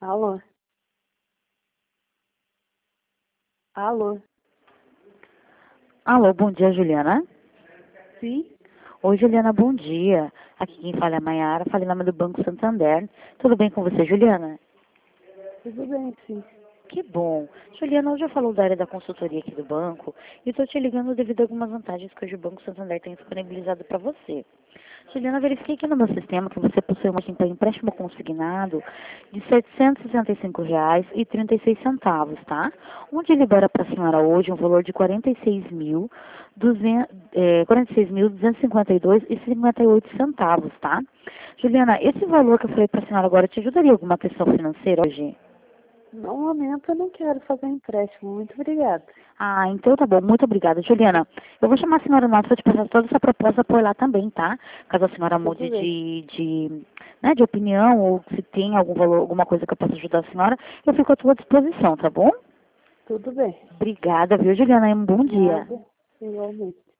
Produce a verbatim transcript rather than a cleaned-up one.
Alô? Alô? Alô, bom dia, Juliana. Sim? Oi, Juliana, bom dia. Aqui quem fala é a Maiara, fala em nome do Banco Santander. Tudo bem com você, Juliana? Tudo bem, sim. Que bom. Juliana, hoje eu falo da área da consultoria aqui do banco e estou te ligando devido a algumas vantagens que hoje o Banco Santander tem disponibilizado para você. Juliana, verifiquei aqui no meu sistema que você possui uma para empréstimo consignado de setecentos e sessenta e cinco reais e trinta e seis centavos, tá? Onde libera para a senhora hoje um valor de quarenta e seis mil duzentos, eh, quarenta e seis mil duzentos e cinquenta e dois e cinquenta e oito centavos, tá? Juliana, esse valor que eu falei para a senhora agora te ajudaria em alguma questão financeira hoje? No momento eu não quero fazer empréstimo. Muito obrigada. Ah, então tá bom. Muito obrigada. Juliana, eu vou chamar a senhora nossa para te passar toda essa proposta por lá também, tá? Caso a senhora mude Tudo bem. de, de, né, de opinião ou se tem algum valor, alguma coisa que eu possa ajudar a senhora, eu fico à sua disposição, tá bom? Tudo bem. Obrigada, viu, Juliana? E um bom dia. Nada. Igualmente.